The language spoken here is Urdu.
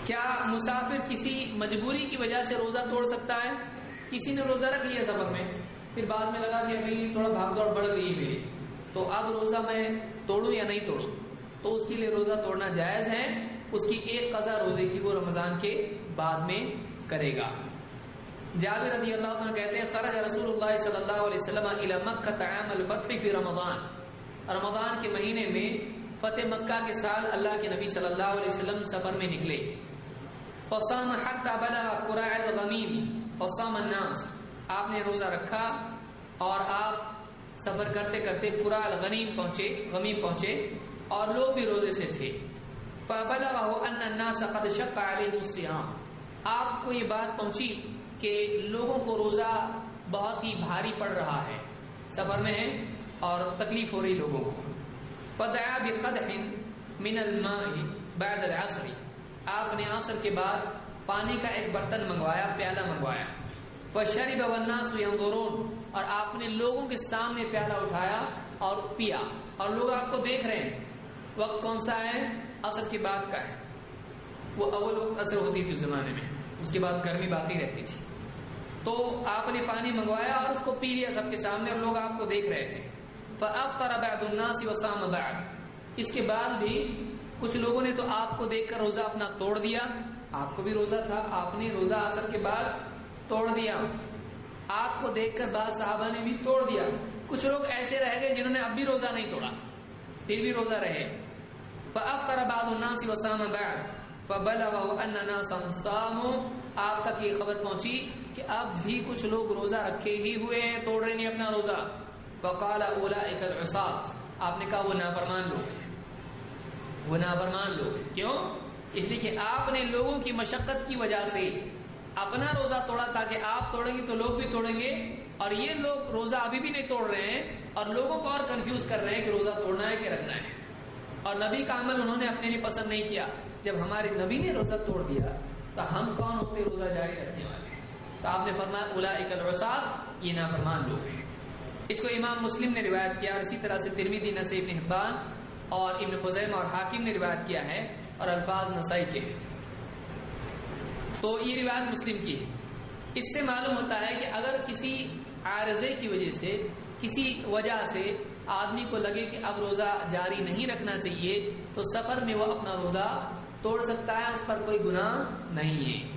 کیا مسافر کسی مجبوری کی وجہ سے روزہ توڑ سکتا ہے؟ کسی نے روزہ رکھ لیا سفر میں، پھر بعد میں لگا کہ ابھی تھوڑا بھاگ دوڑ بڑھ گئی میری، تو اب روزہ میں توڑوں یا نہیں توڑوں، تو اس کے لیے روزہ توڑنا جائز ہے. اس کی ایک قضا روزے کی وہ رمضان کے بعد میں کرے گا. جابر رضی اللہ عنہ کہتے ہیں خرج رسول اللہ صلی اللہ علیہ وسلم الی مکہ عام الفتح فی رمضان. رمضان کے مہینے میں فتح مکہ کے سال اللہ کے نبی صلی اللہ علیہ وسلم سفر میں نکلے. فصام حتى بلغ قراع الغمیم فصام الناس. آپ نے روزہ رکھا اور آپ سفر کرتے کرتے قراع الغمیم پہنچے اور لوگ بھی روزے سے تھے. فبلغه ان الناس قد شق عليهم الصيام. آپ کو یہ بات پہنچی کہ لوگوں کو روزہ بہت ہی بھاری پڑ رہا ہے، سفر میں ہے اور تکلیف ہو رہی لوگوں کو. فدعا بقدح من الماء بعد العصر. آپ نے عصر کے بعد پانی کا ایک برتن منگوایا، پیالہ منگوایا. فشرب والناس ينظرون. اور آپ نے لوگوں کے سامنے پیالہ اٹھایا اور پیا، اور لوگ آپ کو دیکھ رہے ہیں. وقت کون سا ہے؟ عصر کے بعد کا ہے. وہ اول وقت عصر ہوتی تھی اس زمانے میں، اس کے بعد گرمی باقی رہتی تھی. تو آپ نے پانی منگوایا اور اس کو پی لیا سب کے سامنے، اور لوگ آپ کو دیکھ رہے تھے. فافطر بعض الناس وصام بعض. اس کے بعد بھی کچھ لوگوں نے تو آپ کو دیکھ کر روزہ اپنا توڑ دیا. آپ کو بھی روزہ تھا، آپ نے روزہ عصر کے بعد توڑ دیا. آپ کو دیکھ کر بعض صحابہ نے بھی توڑ دیا. کچھ لوگ ایسے رہ گئے جنہوں نے اب بھی روزہ نہیں توڑا، پھر بھی روزہ رہے. فافطر بعض الناس وصام بعض فبلغه ان ناسا صاموا. آپ تک یہ خبر پہنچی کہ اب بھی کچھ لوگ روزہ رکھے ہی ہوئے ہیں، توڑ رہے نہیں اپنا روزہ. فقال اولئک العصاة. آپ نے کہا وہ نافرمان لوگ ہیں، وہ نافرمان لوگ ہیں. کیوں؟ اس لیے کہ آپ نے لوگوں کی مشقت کی وجہ سے اپنا روزہ توڑا، تاکہ آپ توڑیں گے تو لوگ بھی توڑیں گے. اور یہ لوگ روزہ ابھی بھی نہیں توڑ رہے ہیں اور لوگوں کو اور کنفیوز کر رہے ہیں کہ روزہ توڑنا ہے کہ رکھنا ہے. اور نبی کا عمل انہوں نے اپنے لیے پسند نہیں کیا. جب ہمارے نبی نے روزہ توڑ دیا تو ہم کون ہوتے روزہ جاری رکھنے والے؟ تو آپ نے فرمایا اولئک العصاة، یہ نافرمان لوگ ہیں. اس کو امام مسلم نے روایت کیا، اور اسی طرح سے ترمذی، نسائی، ابن حبان اور ابن خزیمہ اور حاکم نے روایت کیا ہے، اور الفاظ نسائی کے. تو یہ روایت مسلم کی ہے. اس سے معلوم ہوتا ہے کہ اگر کسی عارضے کی وجہ سے، کسی وجہ سے آدمی کو لگے کہ اب روزہ جاری نہیں رکھنا چاہیے، تو سفر میں وہ اپنا روزہ توڑ سکتا ہے، اس پر کوئی گناہ نہیں ہے.